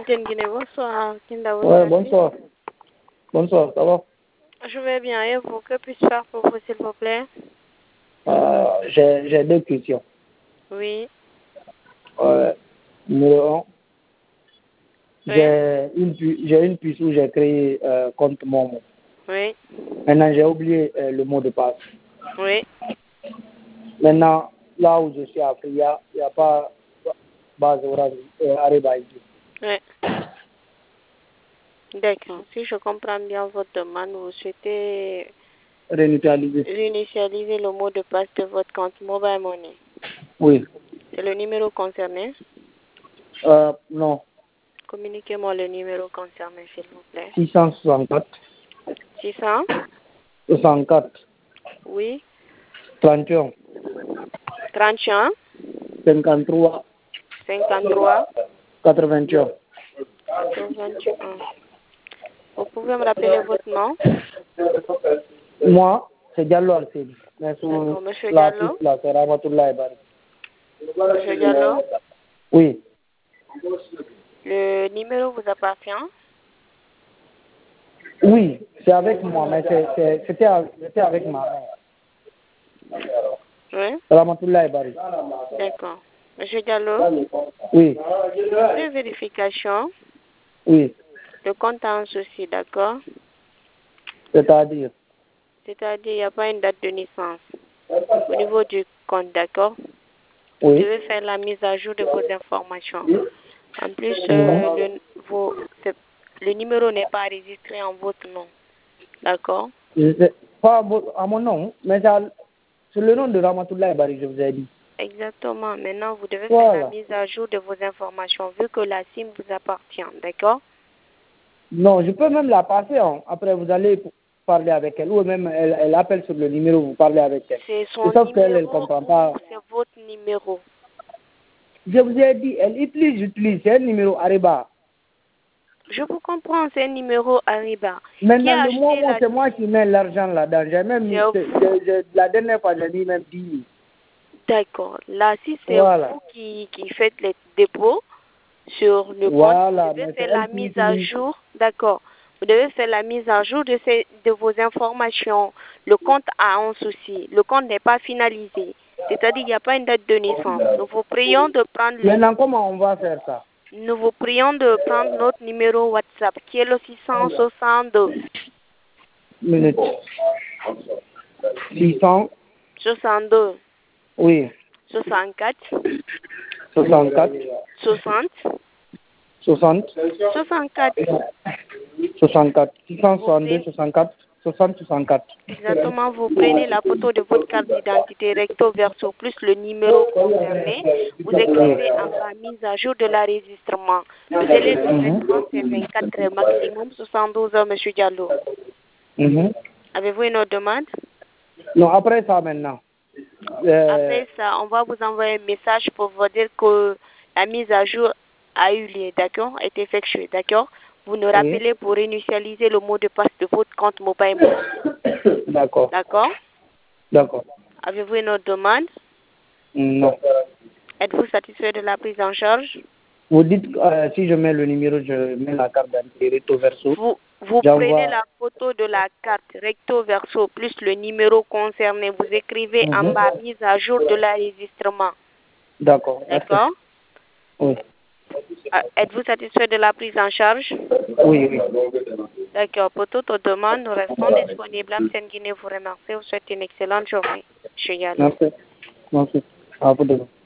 Guinée, bonsoir. Ouais, bonsoir. Bonsoir, ça va? Je vais bien. Et vous, que puis-je faire pour vous, s'il vous plaît? J'ai deux questions. Oui. Numéro un, Oui. j'ai une puce où j'ai créé compte Momo. Oui. Maintenant, j'ai oublié le mot de passe. Oui. Maintenant, là où je suis à Fria, il n'y a pas base orange Ariba ici. Oui. D'accord. Si je comprends bien votre demande, vous souhaitez réinitialiser le mot de passe de votre compte Mobile Money. Oui. C'est le numéro concerné? Non. Communiquez-moi le numéro concerné, s'il vous plaît. 664. 600? 64. Oui. 31. 31? 53. 53? 81. 81. Vous pouvez me rappeler votre nom? Moi, c'est Diallo Arsène. Mais D'accord, sur Monsieur la Diallo. piste, là, c'est Ramatoulaye Bari. Monsieur Diallo, Oui. le numéro vous appartient? Oui, c'est avec moi, mais c'était avec ma mère. Oui. Ramatoulaye Bari. D'accord. Monsieur Diallo, Oui. après vérification, Oui. le compte a un souci, d'accord? C'est-à-dire. C'est-à-dire, il n'y a pas une date de naissance au niveau du compte, d'accord? Vous Oui. devez faire la mise à jour de vos informations. En plus, le numéro n'est pas enregistré en votre nom, d'accord? Pas à mon nom, mais c'est le nom de Ramatoulaye Bari, je vous ai dit. Exactement. Maintenant, vous devez faire la mise à jour de vos informations vu que la SIM vous appartient, d'accord? Non, je peux même la passer. Hein. Après, vous allez parler avec elle ou même elle appelle sur le numéro, vous parlez avec elle. C'est son Sauf qu'elle ne numéro comprend pas. ou c'est votre numéro? Je vous ai dit, elle utilise, c'est un numéro Ariba. Je vous comprends, c'est un numéro Ariba. Maintenant, le Momo, c'est moi qui mets l'argent là-dedans. J'ai même mis, la dernière fois, j'ai mis même 10 000. D'accord. Là, si c'est Voilà. vous qui faites les dépôts sur le compte, vous devez faire la mise à jour. D'accord. Vous devez faire la mise à jour de vos informations. Le compte a un souci. Le compte n'est pas finalisé. C'est-à-dire qu'il n'y a pas une date de naissance. Nous vous prions de prendre Maintenant, comment on va faire ça? Nous vous prions de prendre notre numéro WhatsApp qui est le 662. Minute. 600. 62. Oui. 64. 64. 60. 60. 64. 64. 662, 64. 60, 64. Exactement, vous prenez la photo de votre carte d'identité recto verso plus le numéro concerné. Vous écrivez en bas mise à jour de l'enregistrement. Le délai de traitement, c'est 24 heures maximum, 72 heures, M. Diallo. Avez-vous une autre demande? Non, après ça maintenant. Après ça, on va vous envoyer un message pour vous dire que la mise à jour a eu lieu, d'accord, est effectuée, d'accord? Vous nous rappelez pour initialiser le mot de passe de votre compte mobile. D'accord. D'accord? D'accord. Avez-vous une autre demande? Non. Êtes-vous satisfait de la prise en charge? Vous dites si je mets le numéro, je mets la carte d'identité recto verso. Vous prenez la photo de la carte recto verso plus le numéro concerné. Vous écrivez en bas mise à jour de l'enregistrement. D'accord. D'accord? Oui. Êtes-vous satisfait de la prise en charge? Oui, oui. D'accord. Pour toute autre demande, nous restons disponibles. Amsen Guinée vous remercie. Vous souhaite une excellente journée. Je suis Yalo. Merci. Merci. À vous demain.